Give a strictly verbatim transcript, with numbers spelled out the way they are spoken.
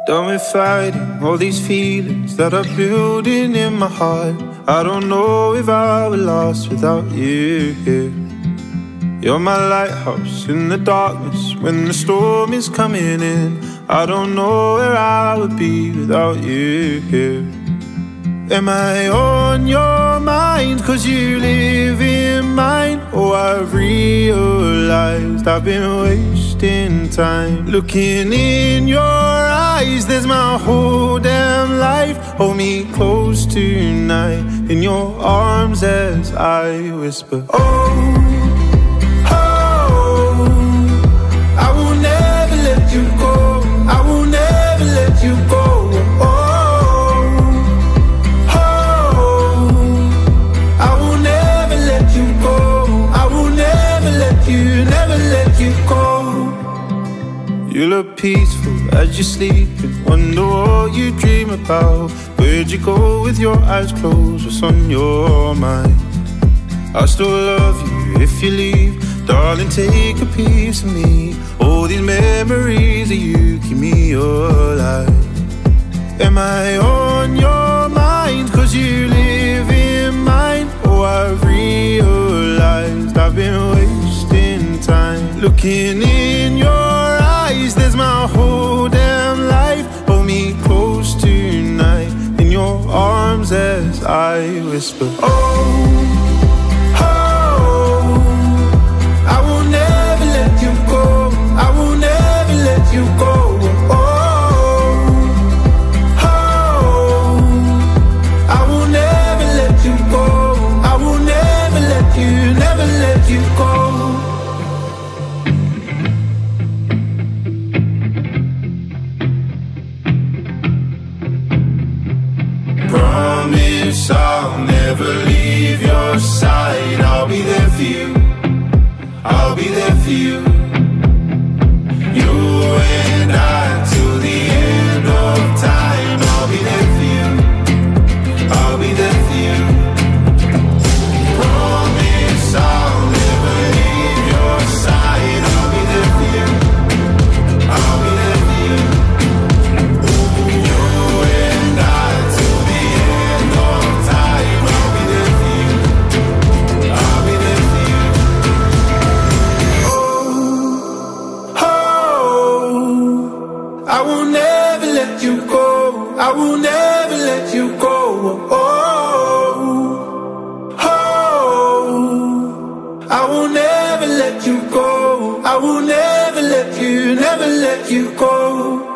Done with fighting all these feelings that are building in my heart. I don't know if I will last without you here. You're my lighthouse in the darkness when the storm is coming in. I don't know where I would be without you here. Am I on your mind cause you live in mine? Oh, I've realized I've been wasting time looking in your eyes. There's my whole damn life. Hold me close tonight in your arms as I whisper, oh, oh, I will never let you go. I will never let you go. You look peaceful as you sleep and wonder what you dream about. Where'd you go with your eyes closed? What's on your mind? I still love you if you leave. Darling, take a piece of me. All these memories of you keep me alive. Am I on your mind cause you live in mine? Oh, I've realized I've been wasting time looking in your eyes. There's my whole damn life. Hold me close tonight in your arms as I whisper, oh, oh, I will never let you go. I will never let you go. Oh, oh, I will never let you go. I will never let you, never let you go. Promise I'll never leave your side. I'll be there for you. I'll be there for you. You and I till the end of time. I'll be there for you. I'll be there for you. Promise I'll never leave your side. I'll be there for you. I'll be there for you. You and I till the end of time. I'll be there for you. I'll be there for you. Oh, oh, I will never let you go. I will never let you go. Oh, oh, I will never let you go. I will never let you, never let you go.